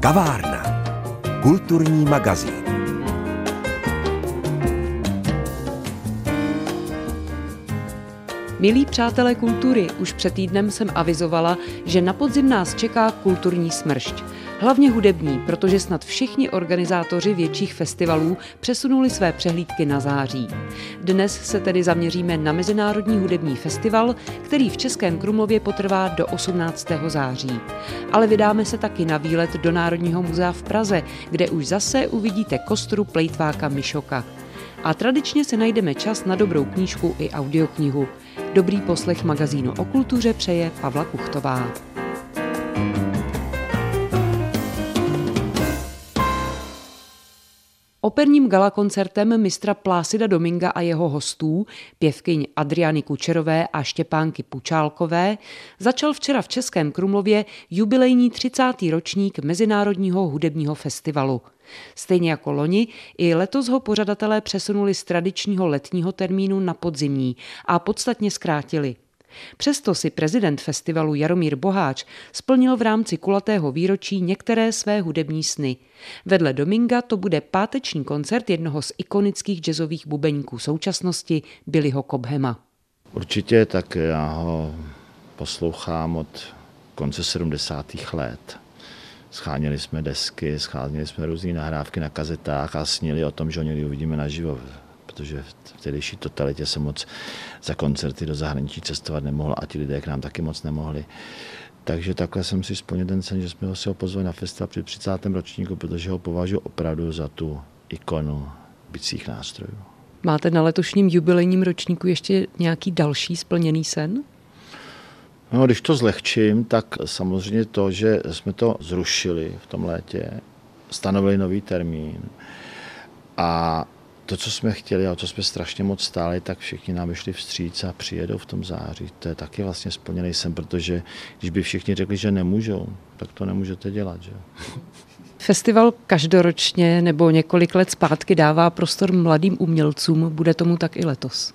Kavárna. Kulturní magazín. Milí přátelé kultury, už před týdnem jsem avizovala, že na podzim nás čeká kulturní smršť. Hlavně hudební, protože snad všichni organizátoři větších festivalů přesunuli své přehlídky na září. Dnes se tedy zaměříme na Mezinárodní hudební festival, který v Českém Krumlově potrvá do 18. září. Ale vydáme se taky na výlet do Národního muzea v Praze, kde už zase uvidíte kostru plejtváka Mišoka. A tradičně se najdeme čas na dobrou knížku i audioknihu. Dobrý poslech magazínu o kultuře přeje Pavla Kuchtová. Operním galakoncertem mistra Plácida Dominga a jeho hostů, pěvkyň Adriany Kučerové a Štěpánky Pučálkové, začal včera v Českém Krumlově jubilejní 30. ročník Mezinárodního hudebního festivalu. Stejně jako loni, i letos ho pořadatelé přesunuli z tradičního letního termínu na podzimní a podstatně zkrátili. Přesto si prezident festivalu Jaromír Boháč splnil v rámci kulatého výročí některé své hudební sny. Vedle Dominga to bude páteční koncert jednoho z ikonických jazzových bubeníků současnosti, Billyho Cobhama. Určitě, tak já ho poslouchám od konce 70. let. Scháněli jsme desky, scháněli jsme různé nahrávky na kazetách a snili o tom, že ho někdy uvidíme naživo, protože v tehdejší totalitě se moc za koncerty do zahraničí cestovat nemohlo a ti lidé k nám taky moc nemohli. Takže takhle jsem si splnil ten sen, že jsme ho pozvali na festival při 30. ročníku, protože ho považuji opravdu za tu ikonu bicích nástrojů. Máte na letošním jubilejním ročníku ještě nějaký další splněný sen? No, když to zlehčím, tak samozřejmě to, že jsme to zrušili v tom létě, stanovili nový termín a to, co jsme chtěli a o co jsme strašně moc stáli, tak všichni nám vyšli vstříc a přijedou v tom září. To je taky vlastně splněný sen, protože když by všichni řekli, že nemůžou, tak to nemůžete dělat, že? Festival každoročně nebo několik let zpátky dává prostor mladým umělcům. Bude tomu tak i letos?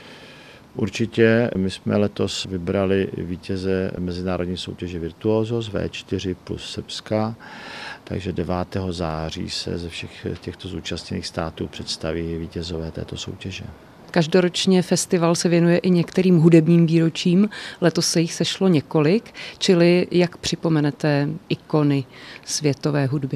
Určitě. My jsme letos vybrali vítěze mezinárodní soutěže Virtuózos V4 plus Srbska, takže 9. září se ze všech těchto zúčastněných států představí vítězové této soutěže. Každoročně festival se věnuje i některým hudebním výročím, letos se jich sešlo několik, čili jak připomenete ikony světové hudby?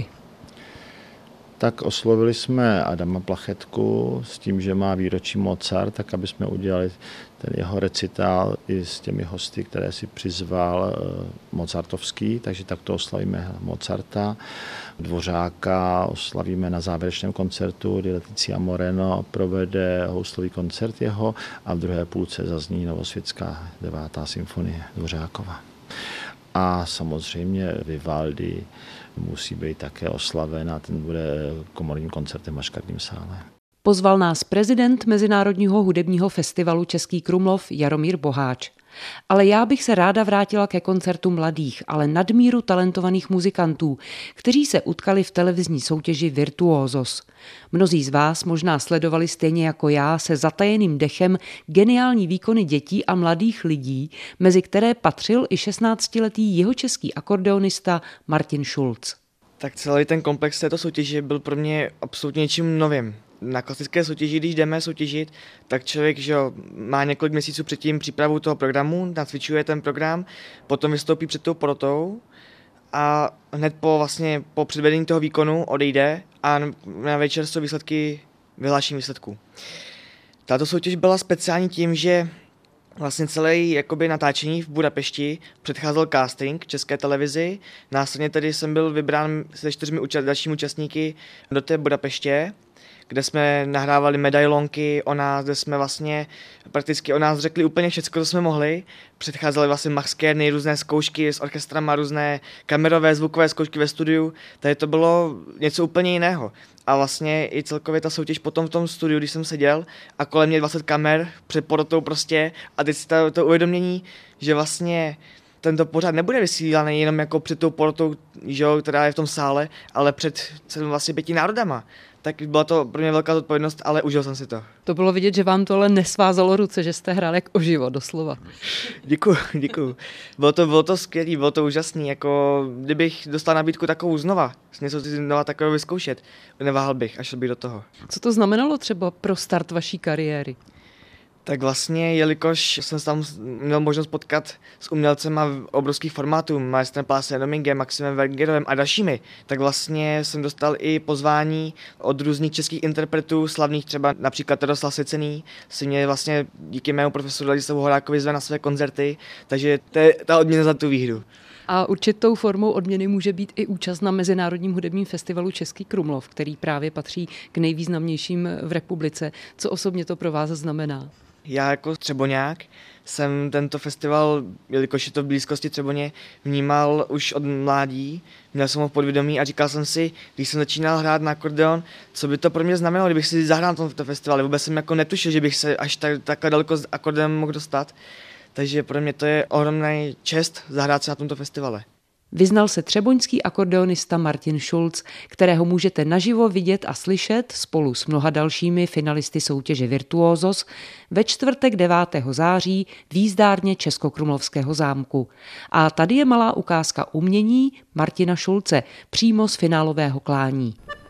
Tak oslovili jsme Adama Plachetku s tím, že má výročí Mozart, tak aby jsme udělali ten jeho recitál i s těmi hosty, které si přizval mozartovský, takže takto oslavíme Mozarta. Dvořáka oslavíme na závěrečném koncertu, kdy Leticia Moreno provede houslový koncert jeho a v druhé půlce zazní Novosvětská 9. symfonie Dvořákova. A samozřejmě Vivaldi musí být také oslaven a ten bude komorním koncertem v Maškartním sále. Pozval nás prezident Mezinárodního hudebního festivalu Český Krumlov Jaromír Boháč. Ale já bych se ráda vrátila ke koncertu mladých, ale nadmíru talentovaných muzikantů, kteří se utkali v televizní soutěži Virtuózos. Mnozí z vás možná sledovali stejně jako já se zatajeným dechem geniální výkony dětí a mladých lidí, mezi které patřil i 16letý jihočeský akordeonista Martin Schulz. Tak celý ten komplex této soutěže byl pro mě absolutně něčím novým. Na klasické soutěži, když jdeme soutěžit, tak člověk že má několik měsíců předtím přípravu toho programu, nacvičuje ten program, potom vystoupí před tou porotou a hned po předvedení toho výkonu odejde a na večer jsou vyhlášení výsledků. Tato soutěž byla speciální tím, že vlastně celé natáčení v Budapešti předcházel casting v České televizi, následně tedy jsem byl vybrán se 4 dalšími účastníky do té Budapeště, kde jsme nahrávali medailonky o nás, kde jsme vlastně prakticky o nás řekli úplně všechno, co jsme mohli. Předcházely vlastně maxkérny, různé zkoušky s orchestrama, různé kamerové, zvukové zkoušky ve studiu. Tady to bylo něco úplně jiného. A vlastně i celkově ta soutěž potom v tom studiu, když jsem seděl a kolem mě 20 kamer před porotou prostě a teď si to uvědomění, že vlastně tento pořad nebude vysílaný jenom jako před tou porotou, která je v tom sále, ale před vlastně 5 národama. tak byla to pro mě velká zodpovědnost, ale užil jsem si to. To bylo vidět, že vám to ale nesvázalo ruce, že jste hrál jak oživo, doslova. Děkuju. Bylo to skvělý, bylo to úžasný, jako kdybych dostal nabídku takovou znova, něco si znova takového vyzkoušet, neváhal bych a šel bych do toho. Co to znamenalo třeba pro start vaší kariéry? Tak vlastně, jelikož jsem tam měl možnost potkat s umělcema obrovských formátů, maestrem Plácidem Domingem, Maximem Wergerovem a dalšími, tak vlastně jsem dostal i pozvání od různých českých interpretů, slavných třeba například Jaroslav Secený, si mě vlastně díky mému profesoru Ladislavu Horákovi zve na své koncerty, takže to je ta odměna za tu výhru. A určitou formou odměny může být i účast na Mezinárodním hudebním festivalu Český Krumlov, který právě patří k nejvýznamnějším v republice. Co osobně to pro vás znamená? Já jako Třeboňák jsem tento festival, jelikož je to v blízkosti Třeboně, vnímal už od mládí, měl jsem ho v podvědomí a říkal jsem si, když jsem začínal hrát na akordeon, co by to pro mě znamenalo, kdybych si zahrál na tomto festivalu. Vůbec jsem jako netušil, že bych se až takhle daleko s akordeonem mohl dostat, takže pro mě to je ohromný čest zahrát se na tomto festivale. Vyznal se třeboňský akordeonista Martin Schulz, kterého můžete naživo vidět a slyšet spolu s mnoha dalšími finalisty soutěže Virtuózos ve čtvrtek 9. září v jízdárně Českokrumlovského zámku. A tady je malá ukázka umění Martina Schulze přímo z finálového klání.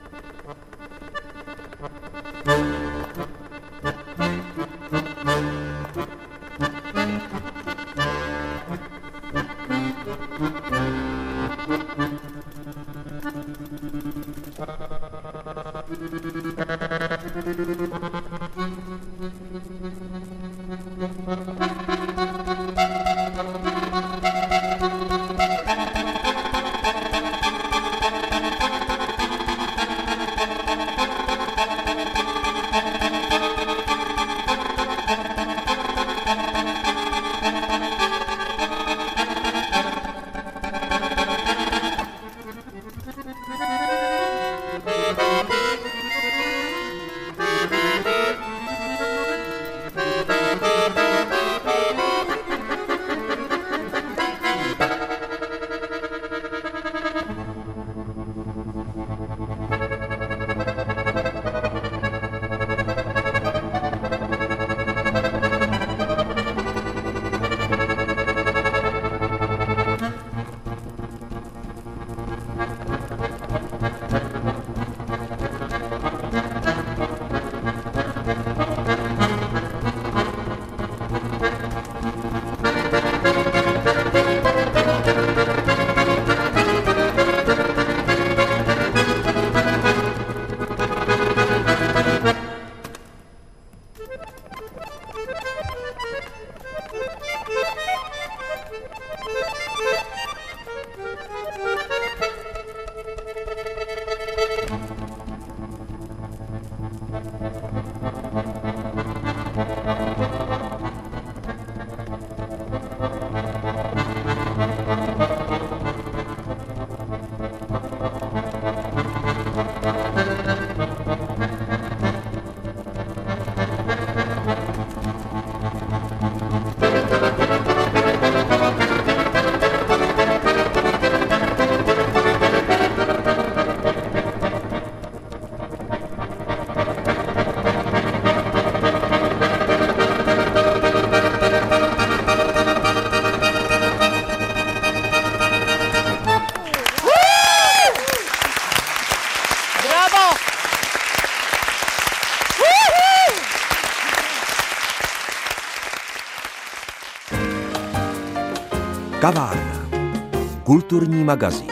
Kavárna. Kulturní magazín.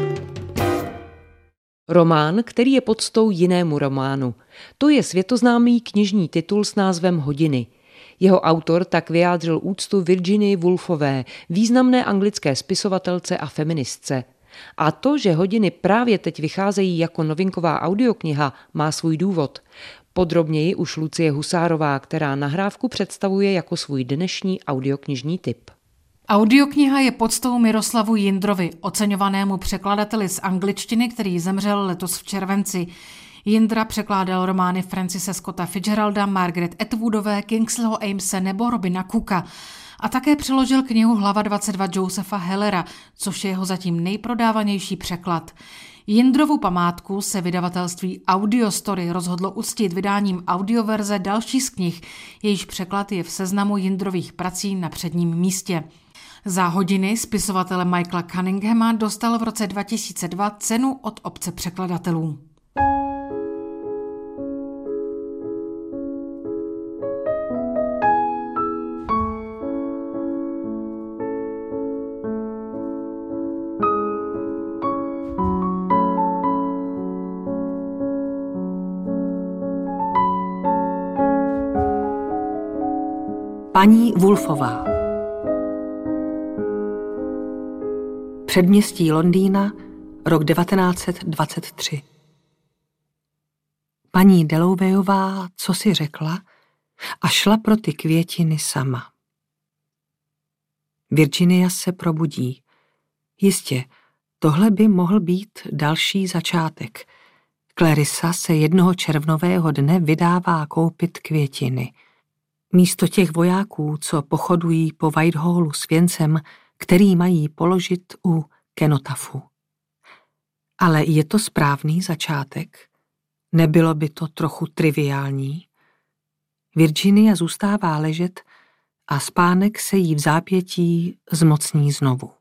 Román, který je podstou jinému románu. To je světoznámý knižní titul s názvem Hodiny. Jeho autor tak vyjádřil úctu Virginii Woolfové, významné anglické spisovatelce a feministce. A to, že Hodiny právě teď vycházejí jako novinková audiokniha, má svůj důvod. Podrobněji už Lucie Husárová, která nahrávku představuje jako svůj dnešní audioknižní tip. Audiokniha je podstou Miroslavu Jindrovi, oceňovanému překladateli z angličtiny, který zemřel letos v červenci. Jindra překládal romány Francise Scotta Fitzgeralda, Margaret Atwoodové, Kingsleyho Amose nebo Robina Cooka. A také přeložil knihu Hlava 22 Josepha Hellera, což je jeho zatím nejprodávanější překlad. Jindrovu památku se vydavatelství Audiostory rozhodlo uctít vydáním audioverze další z knih, jejíž překlad je v seznamu Jindrových prací na předním místě. Za hodiny spisovatele Michaela Cunninghama dostal v roce 2002 cenu od obce překladatelů. Paní Woolfová. Předměstí Londýna, rok 1923. Paní Dallowayová co si řekla a šla pro ty květiny sama. Virginia se probudí. Jistě, tohle by mohl být další začátek. Clarissa se jednoho červnového dne vydává koupit květiny. Místo těch vojáků, co pochodují po Whitehallu s věncem, který mají položit u kenotafu. Ale je to správný začátek? Nebylo by to trochu triviální? Virginia zůstává ležet a spánek se jí v zápětí zmocní znovu.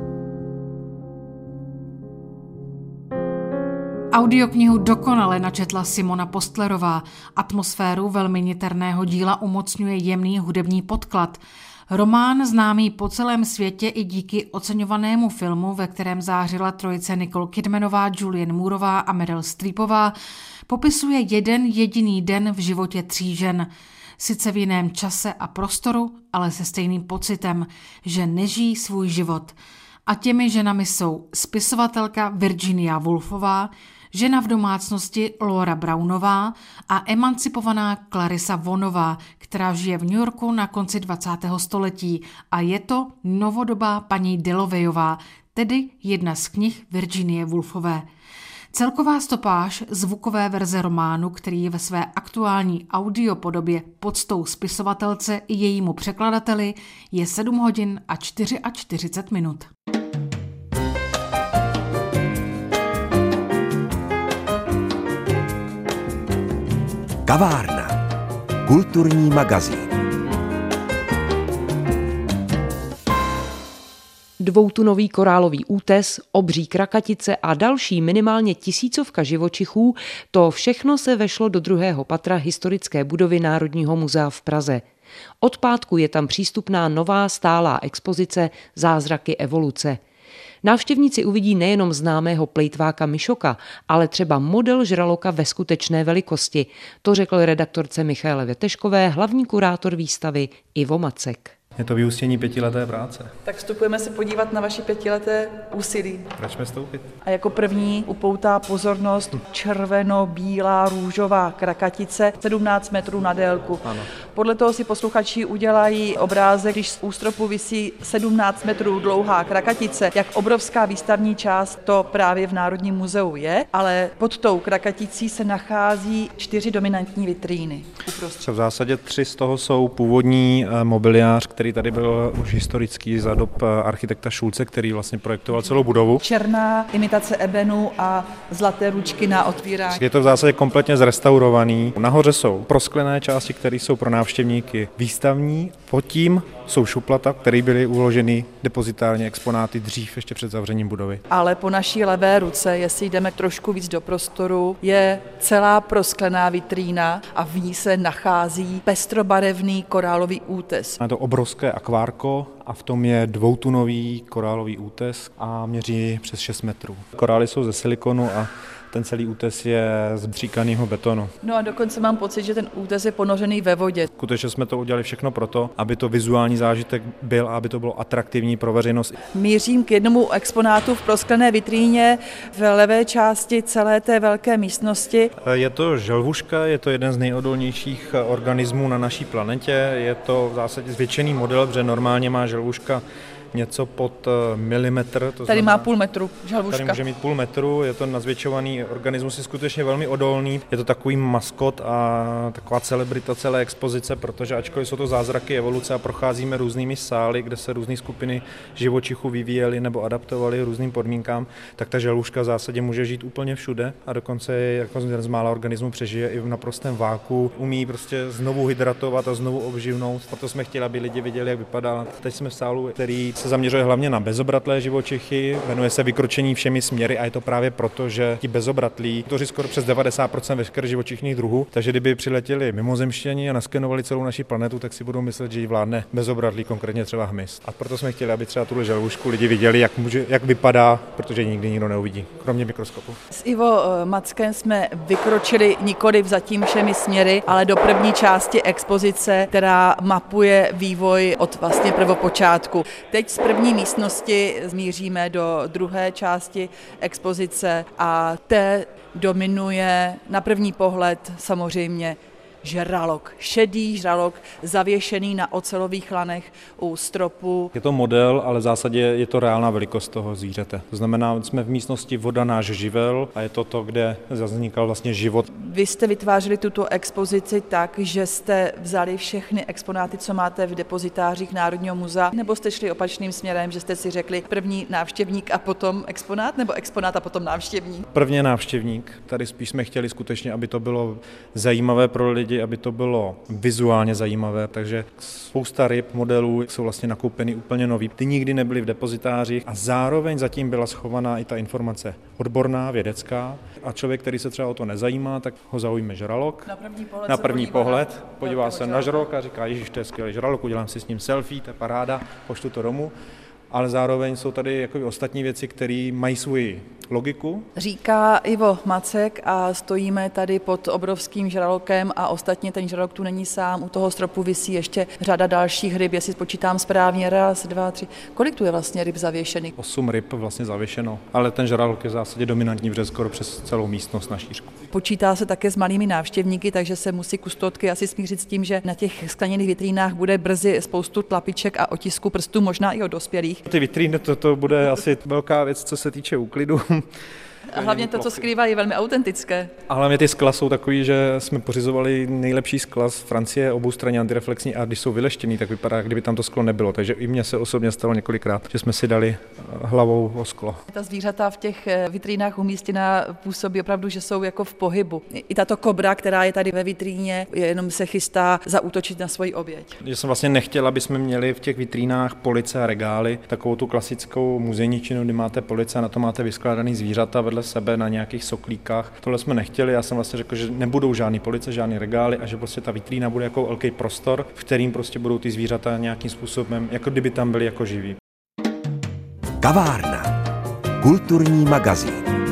Audioknihu dokonale načetla Simona Postlerová. Atmosféru velmi niterného díla umocňuje jemný hudební podklad. Román, známý po celém světě i díky oceňovanému filmu, ve kterém zářila trojice Nicole Kidmanová, Julianne Mooreová a Meryl Streepová, popisuje jeden jediný den v životě 3 žen. Sice v jiném čase a prostoru, ale se stejným pocitem, že nežijí svůj život. A těmi ženami jsou spisovatelka Virginia Woolfová, žena v domácnosti Laura Brownová a emancipovaná Clarissa Vaughanová, která žije v New Yorku na konci 20. století, a je to novodobá paní Dallowayová, tedy jedna z knih Virginie Woolfové. Celková stopáž zvukové verze románu, který je ve své aktuální audiopodobě poctou spisovatelce i jejímu překladateli, je 7 hodin a 44 minut. Kavárna. Kulturní magazín. Dvoutunový korálový útes, obří krakatice a další minimálně 1000 živočichů, to všechno se vešlo do 2. patra historické budovy Národního muzea v Praze. Od pátku je tam přístupná nová stálá expozice Zázraky evoluce. Návštěvníci uvidí nejenom známého plejtváka Mišoka, ale třeba model žraloka ve skutečné velikosti. To řekl redaktorce Michaele Veteškové hlavní kurátor výstavy Ivo Macek. Je to vyústění 5leté práce. Tak vstupujeme se podívat na vaše 5leté úsilí. Pojďme vstoupit. A jako první upoutá pozornost červeno-bílá růžová krakatice, 17 metrů na délku. Ano. Podle toho si posluchači udělají obrázek, když z ústropu visí 17 metrů dlouhá krakatice, jak obrovská výstavní část to právě v Národním muzeu je, ale pod tou krakaticí se nachází 4 dominantní vitríny uprostřed. V zásadě 3 z toho jsou původní mobiliář, který tady byl už historický za dob architekta Šulce, který vlastně projektoval celou budovu. Černá imitace ebenu a zlaté ručky na otvírání. Je to v zásadě kompletně zrestaurovaný. Nahoře jsou prosklené části, které jsou pro návštěvníky výstavní. Pod tím jsou šuplata, které byly uloženy depozitárně exponáty dřív ještě před zavřením budovy. Ale po naší levé ruce, jestli jdeme trošku víc do prostoru, je celá prosklená vitrína a v ní se nachází pestrobarevný korálový útes. Je to obrovské akvárko a v tom je 2tunový korálový útes a měří přes 6 metrů. Korály jsou ze silikonu a ten celý útes je z bříkaného betonu. No a dokonce mám pocit, že ten útes je ponořený ve vodě. Skutečně jsme to udělali všechno proto, aby to vizuální zážitek byl a aby to bylo atraktivní pro veřejnost. Mířím k jednomu exponátu v prosklené vitríně v levé části celé té velké místnosti. Je to želvuška, je to jeden z nejodolnějších organismů na naší planetě. Je to v zásadě zvětšený model, protože normálně má želvuška něco pod milimetr. Tady má půl metru želvuška. Tady může mít půl metru, je to nazvětšovaný organismus, je skutečně velmi odolný. Je to takový maskot a taková celebrita celé expozice, protože ačkoliv jsou to zázraky evoluce a procházíme různými sály, kde se různé skupiny živočichů vyvíjely nebo adaptovaly různým podmínkám, tak ta želvuška v zásadě může žít úplně všude a dokonce jako z mála organismů přežije i v naprostém váku, umí prostě znovu hydratovat a znovu obživnout. Proto jsme chtěli, aby lidi viděli, jak vypadá. Teď jsme v sálu, který se zaměřuje hlavně na bezobratlé živočichy, jmenuje se Vykročení všemi směry a je to právě proto, že ti bezobratlí tvoří skoro přes 90% veškerých živočichných druhů, takže kdyby přiletěli mimozemšťani a naskenovali celou naši planetu, tak si budou myslet, že ji vládne bezobratlí, konkrétně třeba hmyz. A proto jsme chtěli, aby třeba tuhle želvušku lidi viděli, jak vypadá, protože ji nikdy nikdo neuvidí, kromě mikroskopu. S Ivo Mackem jsme vykročili nikoliv zatím všemi směry, ale do první části expozice, která mapuje vývoj od vlastně prvopočátku. Teď z první místnosti zmíříme do druhé části expozice a té dominuje na první pohled samozřejmě žralok, šedý žralok, zavěšený na ocelových lanech u stropu. Je to model, ale v zásadě je to reálná velikost toho zvířete. To znamená, jsme v místnosti Voda náš živel a je to, kde vznikal vlastně život. Vy jste vytvářeli tuto expozici tak, že jste vzali všechny exponáty, co máte v depozitářích Národního muzea, nebo jste šli opačným směrem, že jste si řekli první návštěvník a potom exponát, nebo exponát a potom návštěvník? Prvně návštěvník. Tady spíš jsme chtěli skutečně, aby to bylo zajímavé pro lidi, aby to bylo vizuálně zajímavé, takže spousta ryb, modelů jsou vlastně nakoupeny úplně nový. Ty nikdy nebyly v depozitářích a zároveň zatím byla schovaná i ta informace odborná, vědecká a člověk, který se třeba o to nezajímá, tak ho zaujme žralok. Na první pohled podívá se na žralok a říká, ježiš, to je skvělý žralok, udělám si s ním selfie, to je paráda, pošlu to domů. Ale zároveň jsou tady jako ostatní věci, které mají svoji logiku. Říká Ivo Macek a stojíme tady pod obrovským žralokem a ostatně ten žralok tu není sám, u toho stropu visí ještě řada dalších ryb, jestli spočítám správně, 1, 2, 3. Kolik tu je vlastně ryb zavěšených? 8 ryb vlastně zavěšeno, ale ten žralok je v zásadě dominantní vřez skoro přes celou místnost na šířku. Počítá se také s malými návštěvníky, takže se musí kustodky asi smířit s tím, že na těch skleněných vitrínách bude brzy spoustu tlapiček a otisků prstů, možná i od dospělých. Ty vitríny, to bude asi velká věc, co se týče úklidu. A hlavně to, co skrývá, je velmi autentické. A hlavně ty skla jsou takový, že jsme pořizovali nejlepší skla z Francie, oboustranně antireflexní, a když jsou vyleštěný, tak vypadá, kdyby tam to sklo nebylo. Takže i mně se osobně stalo několikrát, že jsme si dali hlavou o sklo. Ta zvířata v těch vitrínách umístěná působí opravdu, že jsou jako v pohybu. I tato kobra, která je tady ve vitríně, jenom se chystá zaútočit na svoji oběť. Já jsem vlastně nechtěl, aby jsme měli v těch vitrínách police a regály, takovou tu klasickou muzejničinu, kdy máte police a na to máte vyskládaný zvířata vedle sebe na nějakých soklíkách. Tohle jsme nechtěli, já jsem vlastně řekl, že nebudou žádný police, žádný regály a že prostě ta vitrína bude jako velký prostor, v kterým prostě budou ty zvířata nějakým způsobem, jako kdyby tam byly jako živí. Kavárna. Kulturní magazín.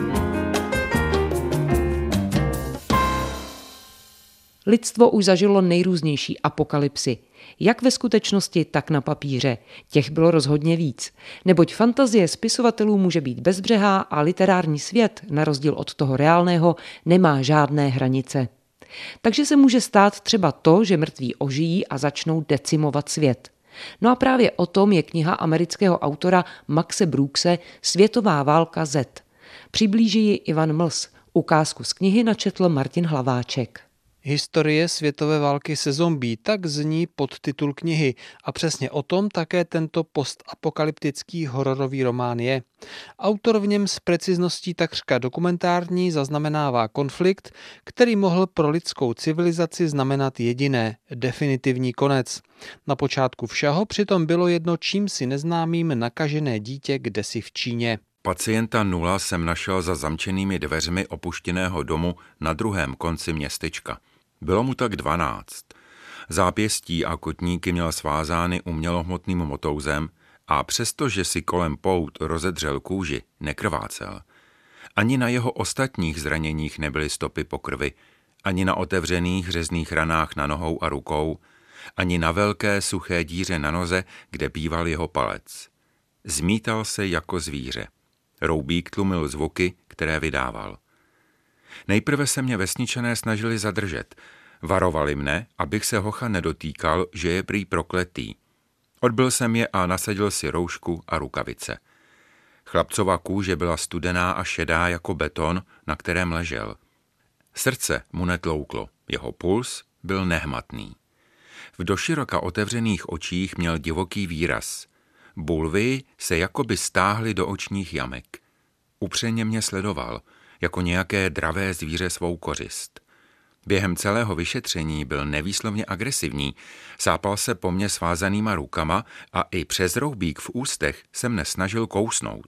Lidstvo už zažilo nejrůznější apokalypsy. Jak ve skutečnosti, tak na papíře. Těch bylo rozhodně víc. Neboť fantazie spisovatelů může být bezbřehá a literární svět, na rozdíl od toho reálného, nemá žádné hranice. Takže se může stát třeba to, že mrtví ožijí a začnou decimovat svět. No a právě o tom je kniha amerického autora Maxe Brookse Světová válka Z. Přiblíží ji Ivan Mls. Ukázku z knihy načetl Martin Hlaváček. Historie světové války se zombí, tak zní podtitul knihy a přesně o tom také tento postapokalyptický hororový román je. Autor v něm s precizností takřka dokumentární zaznamenává konflikt, který mohl pro lidskou civilizaci znamenat jediné, definitivní konec. Na počátku všeho přitom bylo jedno čímsi neznámým nakažené dítě kdesi v Číně. Pacienta 0 jsem našel za zamčenými dveřmi opuštěného domu na druhém konci městečka. Bylo mu tak 12. Zápěstí a kotníky měl svázány umělohmotným motouzem a přestože si kolem pout rozedřel kůži, nekrvácel. Ani na jeho ostatních zraněních nebyly stopy po krvi, ani na otevřených řezných ranách na nohou a rukou, ani na velké suché díře na noze, kde býval jeho palec. Zmítal se jako zvíře. Roubík tlumil zvuky, které vydával. Nejprve se mě vesničané snažili zadržet. Varovali mne, abych se hocha nedotýkal, že je prý prokletý. Odbyl jsem je a nasadil si roušku a rukavice. Chlapcova kůže byla studená a šedá jako beton, na kterém ležel. Srdce mu netlouklo, jeho puls byl nehmatný. V doširoka otevřených očích měl divoký výraz. Bulvy se jakoby stáhly do očních jamek. Upřeně mě sledoval, jako nějaké dravé zvíře svou kořist. Během celého vyšetření byl nevýslovně agresivní, sápal se po mně svázanýma rukama a i přes roubík v ústech se mne snažil kousnout.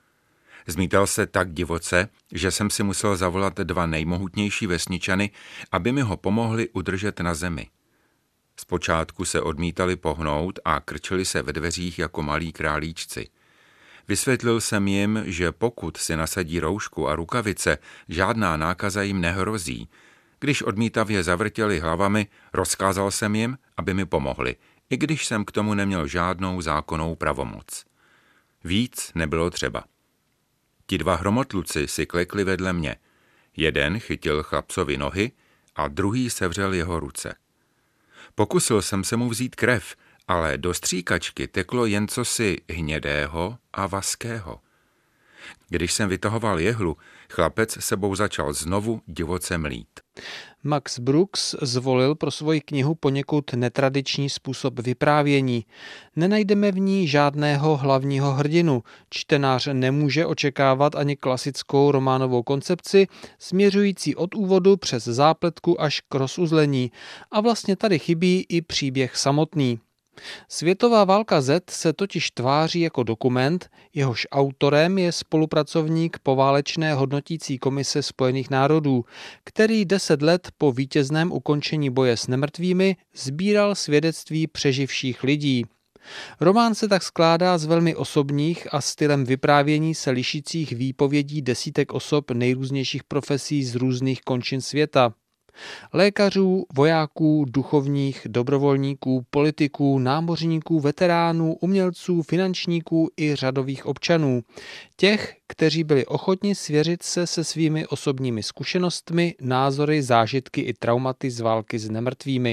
Zmítal se tak divoce, že jsem si musel zavolat 2 nejmohutnější vesničany, aby mi ho pomohli udržet na zemi. Zpočátku se odmítali pohnout a krčili se ve dveřích jako malí králíčci. Vysvětlil jsem jim, že pokud si nasadí roušku a rukavice, žádná nákaza jim nehrozí. Když odmítavě zavrtěli hlavami, rozkázal jsem jim, aby mi pomohli, i když jsem k tomu neměl žádnou zákonnou pravomoc. Víc nebylo třeba. Ti 2 hromotluci si klekli vedle mě. Jeden chytil chlapcovi nohy a druhý sevřel jeho ruce. Pokusil jsem se mu vzít krev, ale do stříkačky teklo jen cosi hnědého a vaského. Když jsem vytahoval jehlu, chlapec sebou začal znovu divoce mlít. Max Brooks zvolil pro svoji knihu poněkud netradiční způsob vyprávění. Nenajdeme v ní žádného hlavního hrdinu. Čtenář nemůže očekávat ani klasickou románovou koncepci, směřující od úvodu přes zápletku až k rozuzlení. A vlastně tady chybí i příběh samotný. Světová válka Z se totiž tváří jako dokument, jehož autorem je spolupracovník poválečné hodnotící komise Spojených národů, který 10 let po vítězném ukončení boje s nemrtvými sbíral svědectví přeživších lidí. Román se tak skládá z velmi osobních a stylem vyprávění se lišících výpovědí desítek osob nejrůznějších profesí z různých končin světa. Lékařů, vojáků, duchovních, dobrovolníků, politiků, námořníků, veteránů, umělců, finančníků i řadových občanů. Těch, kteří byli ochotni svěřit se svými osobními zkušenostmi, názory, zážitky i traumaty z války s nemrtvými.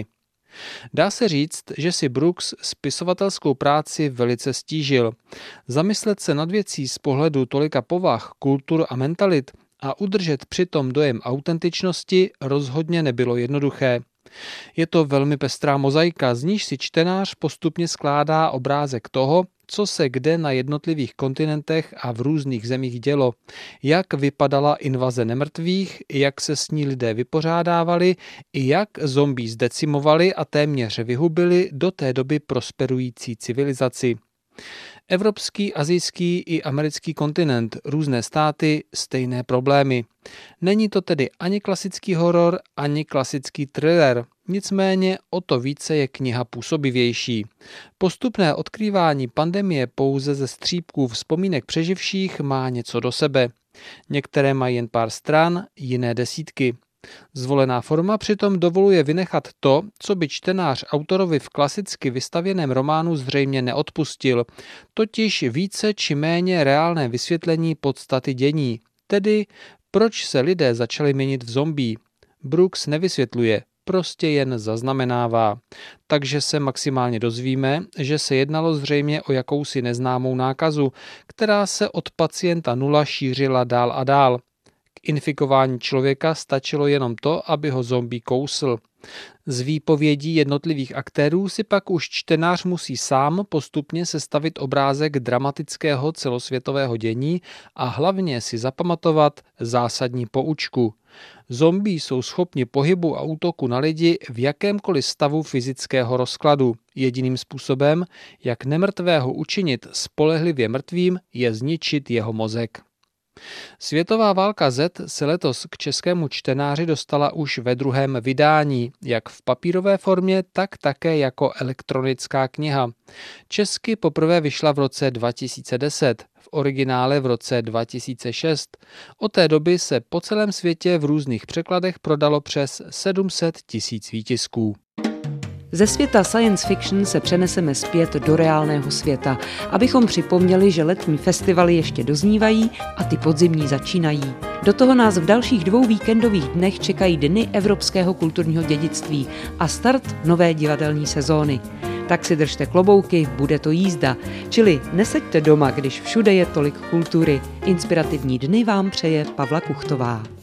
Dá se říct, že si Brooks spisovatelskou práci velice stížil. Zamyslet se nad věcí z pohledu tolika povah, kultur a mentalit a udržet přitom dojem autentičnosti rozhodně nebylo jednoduché. Je to velmi pestrá mozaika, z níž si čtenář postupně skládá obrázek toho, co se kde na jednotlivých kontinentech a v různých zemích dělo, jak vypadala invaze nemrtvých, jak se s ní lidé vypořádávali i jak zombie zdecimovali a téměř vyhubili do té doby prosperující civilizaci. Evropský, asijský i americký kontinent, různé státy, stejné problémy. Není to tedy ani klasický horor, ani klasický thriller, nicméně o to více je kniha působivější. Postupné odkrývání pandemie pouze ze střípků vzpomínek přeživších má něco do sebe. Některé mají jen pár stran, jiné desítky. Zvolená forma přitom dovoluje vynechat to, co by čtenář autorovi v klasicky vystavěném románu zřejmě neodpustil, totiž více či méně reálné vysvětlení podstaty dění, tedy proč se lidé začali měnit v zombie. Brooks nevysvětluje, prostě jen zaznamenává. Takže se maximálně dozvíme, že se jednalo zřejmě o jakousi neznámou nákazu, která se od pacienta 0 šířila dál a dál. K infikování člověka stačilo jenom to, aby ho zombie kousl. Z výpovědí jednotlivých aktérů si pak už čtenář musí sám postupně sestavit obrázek dramatického celosvětového dění a hlavně si zapamatovat zásadní poučku. Zombie jsou schopni pohybu a útoku na lidi v jakémkoliv stavu fyzického rozkladu. Jediným způsobem, jak nemrtvého učinit spolehlivě mrtvým, je zničit jeho mozek. Světová válka Z se letos k českému čtenáři dostala už ve 2. vydání, jak v papírové formě, tak také jako elektronická kniha. Česky poprvé vyšla v roce 2010, v originále v roce 2006. Od té doby se po celém světě v různých překladech prodalo přes 700 000 výtisků. Ze světa science fiction se přeneseme zpět do reálného světa, abychom připomněli, že letní festivaly ještě doznívají a ty podzimní začínají. Do toho nás v dalších 2 víkendových dnech čekají Dny evropského kulturního dědictví a start nové divadelní sezóny. Tak si držte klobouky, bude to jízda. Čili neseďte doma, když všude je tolik kultury. Inspirativní dny vám přeje Pavla Kuchtová.